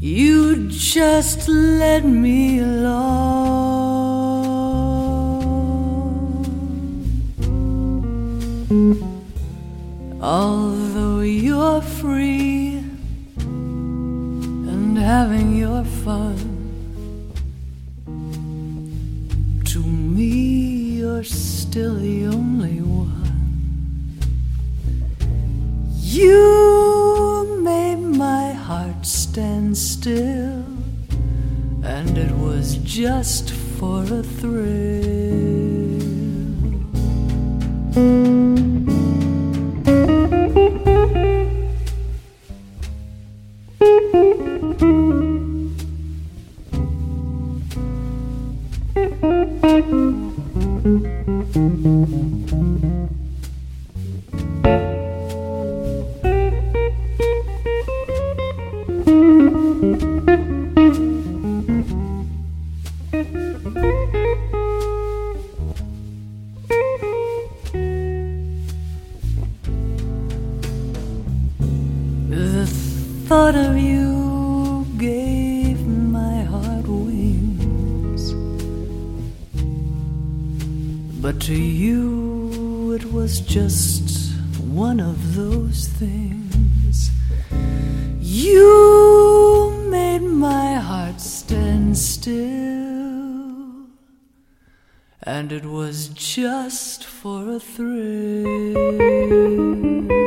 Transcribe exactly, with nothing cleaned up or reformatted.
You just led me along. Although you're free and having your fun, to me you're still the only one. You made my heart stand still, and it was just for a thrill. The thought of you gave my heart wings, but to you it was just one of those things. You made my heart stand still, and it was just for a thrill.